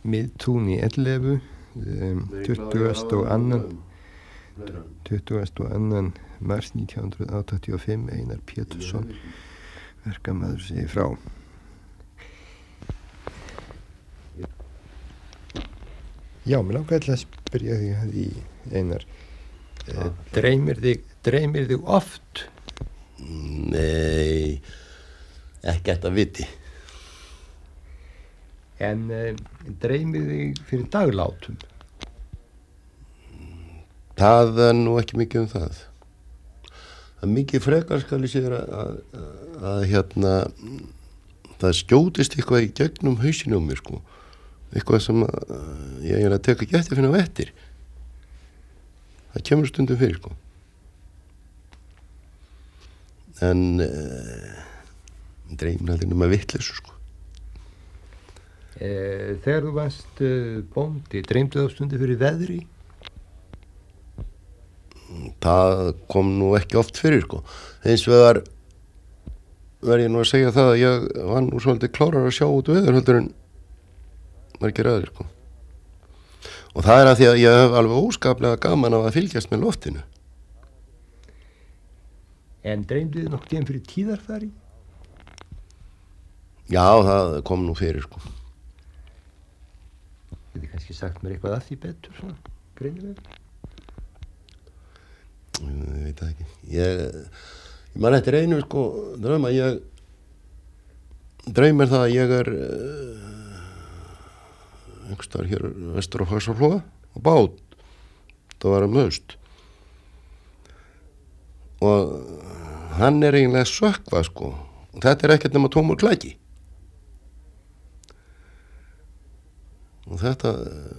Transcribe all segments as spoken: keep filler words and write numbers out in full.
Miðtún í ellefu, um, tuttugasta og annan tuttugasta og annan mars nítján hundruð áttatíu og fimm, Einar Pétursson verkamaður segir frá. Já, mér langar að spyrja þig að því, Einar, uh, dreymir þig dreymir þig oft? Nei, ekkert að viti. En uh, dreymir þig fyrir daglátum? Það er nú ekki mikið um það. Það er mikið frekar skal ég segja að, að, að hérna það skjótist eitthvað í gegnum hausinu á mér sko. Eitthvað sem að, ég er að teka gætti að finna á eftir. Það kemur stundum fyrir sko. En uh, dreymir aldrei nema vitleysu sko. Eh, þegar þú varst uh, bóndi, dreymdu þú stundu fyrir veðri? Það kom nú ekki oft fyrir sko. Eins vegar verð ég nú að segja það að ég var nú svolítið klárar að sjá út veður heldur en margir aðrir sko. Og það er að því að ég hef alveg óskaplega gaman af að fylgjast með loftinu. En dreymdu þið nokkuð tíðan fyrir tíðarfari? Já, það kom nú fyrir sko. Þið þið kannski sagt mér eitthvað að því betur svona, greinilega? Ég veit það ekki. Ég, ég man eftir einu sko, drauma, ég dreymir það að ég er uh, einhvers staðar hér vestur á Faxaflóa á bát. Það var um haust. Og hann er eiginlega sökkva sko. Og þetta er ekkert nema tómur klæki. Og þetta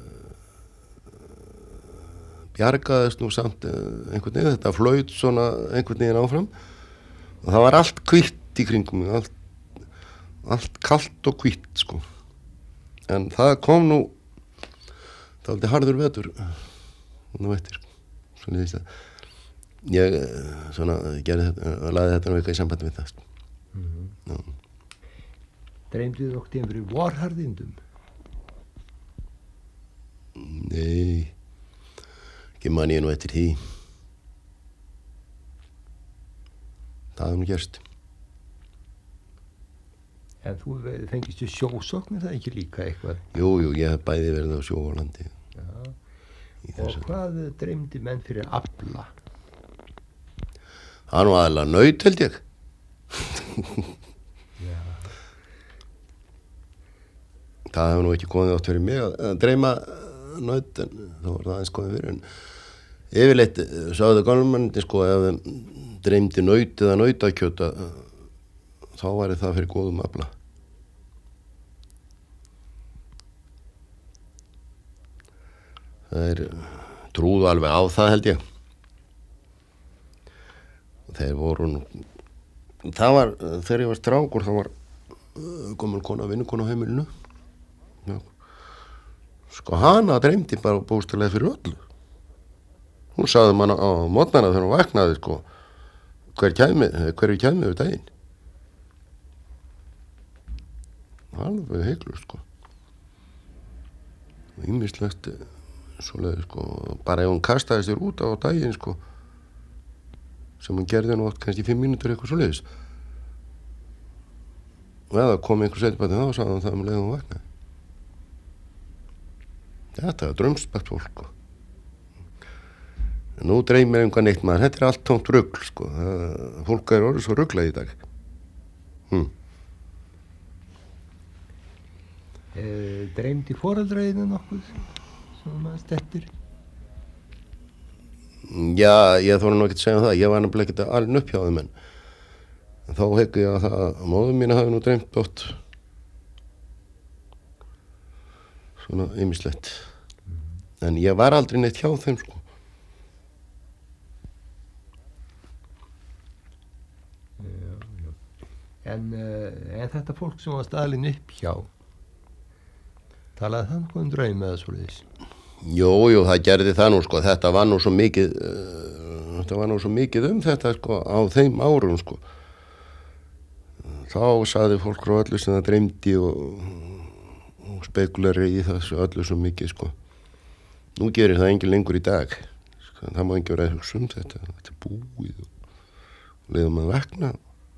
bjargaðist nú samt einhvern veginn, þetta flaut svona einhvern veginn áfram og það var allt hvítt í kringum mig, allt, allt kalt og hvítt sko. En það kom nú dálítið harður vetur nú eftir sko. Svona því að ég svona gerði þetta, lagði þetta nú eitthvað í sambandi við það sko. Mm-hmm. Dreymdu þið nokkuð tíðan fyrir vorharðindum? Nei, ekki man ég nú eftir því. Það hefði nú gerst. En þú fengist í sjósókn, er það ekki líka eitthvað? Jú, jú, ég hef bæði verið á sjó og landi. Já. Og hvað dreymdi menn fyrir afla? Það er nú aðalega naut, held ég. Já. Það hefur nú ekki komið átt fyrir mig að dreyma naut, en þá var það aðeins komið fyrir. En yfirleitt sagði gamlmennirnir sko, ef þeim dreymdi naut eða nautakjöt, þá væri það fyrir góðum afla. Það er trúðu alveg á það, held ég. Þeir voru nú, það var, þegar ég var strákur, það var gömul kona, vinnukona á heimilinu. Já. Sko hana dreymdi bara bókstaflega fyrir öllu. Hún sagði manna á morgnana þegar hún vaknaði sko, hver kæmi, hverju kæmi við daginn. Alveg heiklust sko. Og ýmislegt svoleiðis sko, bara ef hún kastaði sér út á daginn sko, sem hún gerði nú oft kannski fimm mínútur eitthvað svoleiðis. Og eða kom einhver setjabæti þá, sagði hún það um leið hún vaknaði. Þetta er draumsbætt fólk sko. Nú dreymir einhvað neitt maður, þetta er allt tómt rugl sko. Það, fólk er orðið svo ruglað í dag. Hm. E, dreymdi foreldraðinu nokkuð sem maður stettir? Já, ég þóra nú ekki að segja það. Ég var nefnilega ekki að alin upp hjá þeim en þá hegði ég að það að móður mína hafi nú dreymt oft svona ýmislegt. Mm. En ég var aldrei neitt hjá þeim sko. Já, já. En, uh, en þetta fólk sem var staðalinn upp hjá, talaði það nokkuð um draum eða svoleiðis? Jú, jú, það gerði það nú sko. Þetta var nú svo mikið, uh, þetta var nú svo mikið um þetta sko á þeim árum sko. Þá sagði fólk frá öllu sem það dreymdi og, og og spekuleri í þessu öllu svo mikið sko. Nú gerir það engin lengur í dag sko. Það má engin vera að hugsa um þetta þetta er búið og leiðum að vakna.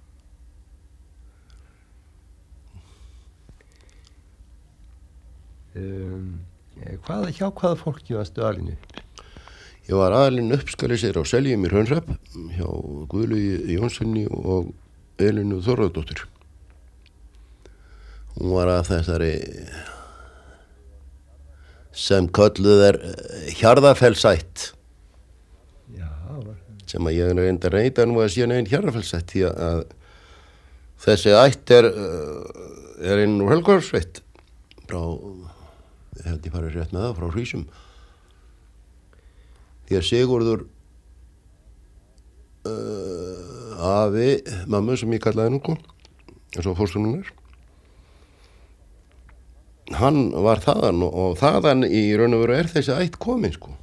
Um, hvaða, hjá hvaða fólki varstu alin upp? Ég var alin upp skal ég segja á Seljum í Hraunhrap hjá Guðlaugi Jónssoni og Elínu Þórðardóttur. Hún var af þessari sem kölluð er Hjarðarfellsætt. Já, sem að ég reyndi að reyta nú að síðan einn Hjarðarfellsætt því að þessi ætt er er inn úr Helgarsveit frá ég held ég farið rétt með það frá Hrísum því að Sigurður uh, afi mammu sem ég kallaði nú eins og fórstunum er hann var þaðan og, og þaðan í raun og veru er þessi ætt komin sko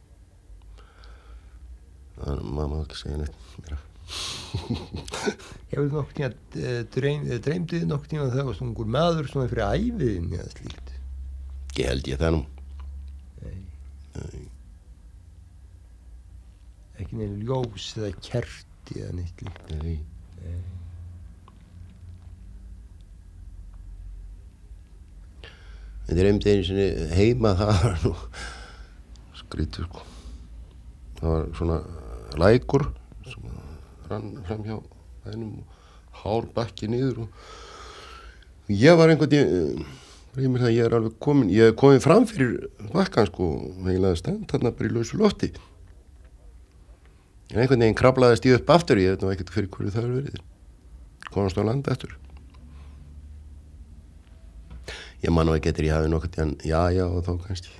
þannig að maður má ekki segja neitt meira. Hefur þú nokkuð tíma dreym, dreymdið nokkuð tíma þegar þú ungur maður svona fyrir æviðin eða slíkt? Ég held ég það nú. Nei. Nei. Ekki neina ljós eða kerti eða neitt slíkt? Nei. Nei. Ég dreymdi einu sinni heima það var nú skrítið sko. Það var svona lækur sem rann fram hjá einum hár bakki niður og ég var einhvern veginn reymir það ég er alveg komin ég er komin fram fyrir bakkan sko eiginlega stend þarna bara í lausu lofti en einhvern veginn kraflaðist ég upp aftur ég veit nú ekkert fyrir hverju það er verið komast á land aftur ég man nú ekki eftir ég hafi nokkuð tíðan já já og þá kannski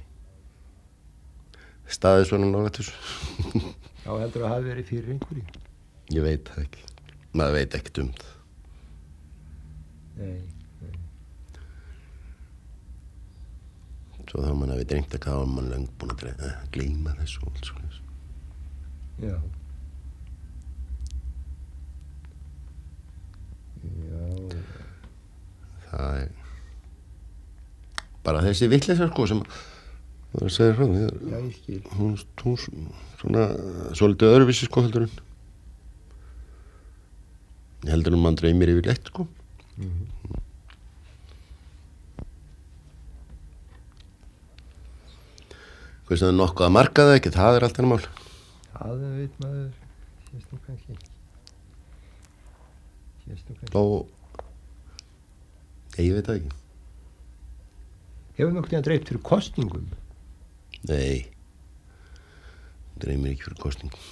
staðið svona nálægt þessu Já, heldur að hafi verið fyrir einhverju? Ég veit það ekki. Maður veit ekkert um það. Nei, nei. Svo þá mann hafi dreymt að hafa mann lengt búin að dreyma, gleyma þessu og allt svona. Já. Já. Það er bara þessi vitleysa sko sem það er að segja frá því. Já, ég skil. Hún, hún svona svolítið öðruvísi sko heldur en ég heldur en mann dreymir yfirleitt sko. Mm-hmm. Hvers það er nokkuð að marka það ekki, það er allt enn mál. Það veit maður, sést nú kannski. Sést nú kannski. Og, ég veit það ekki. Hefur nokkuð að dreymt fyrir kosningum? Nei, dreymir ekki fyrir kosningum.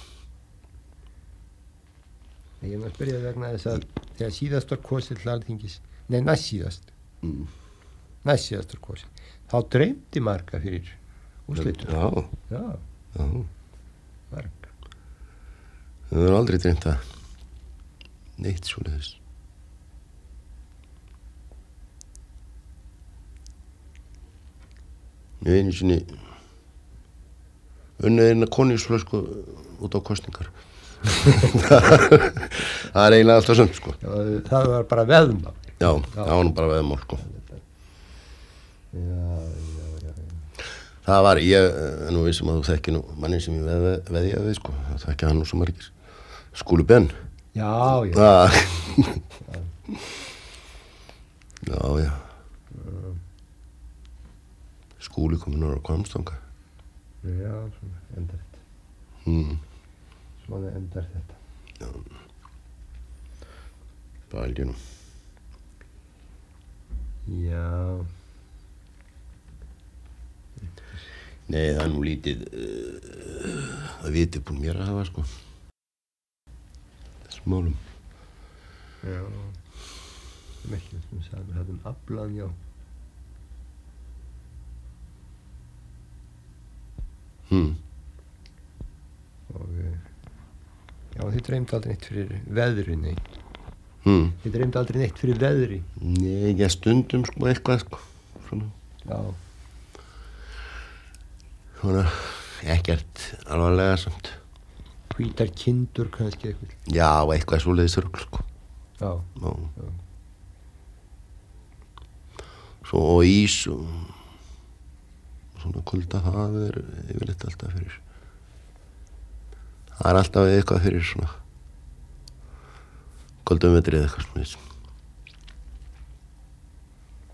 Ég var að spyrja vegna þess að þegar síðast var kosið til Alþingis, nei næst síðast, Mm. næst síðast var kosið, þá dreymdi marga fyrir úrslitum. Já, Já, já. marga. Það er aldrei dreymt það. Neitt svoleiðis. Ég einu sinni unnið eina konísflösku út á kosningar. Það er eiginlega alltaf sönd sko. Já, það var bara veðmál. Já, það var nú bara veðmál sko. Já, já, já, já. Það var, ég er nú vissum að þú þekki nú mannin sem ég veð, veðja við sko. Það þekki hann nú svo margir. Skúli Ben. Já, já. Ah. Já, já. Skúli komið nára á Hvammstanga. Já, svona endar þetta. Mm. Svona endar þetta. Já. Það held ég nú. Já. Nei, það er nú lítið uh, að viti búin mér að hafa sko. Þessum málum. Já. Það er ekki sem sagði, við hefðum aflan, já. Hmm. Og já, þið dreymdi aldrei neitt fyrir veðri, nei. Hmm. Þið dreymdi aldrei neitt fyrir veðri. Nei, ég stundum sko eitthvað sko. Svona. Já. Svona, ekkert alvarlega samt. Hvítar kindur kannski eitthvað. Já, eitthvað svoleiðis rugl sko. Já. Já. Já. svo og ís og svona kulda, það er yfirleitt alltaf fyrir það er alltaf eitthvað fyrir svona kuldum vetrið eitthvað svona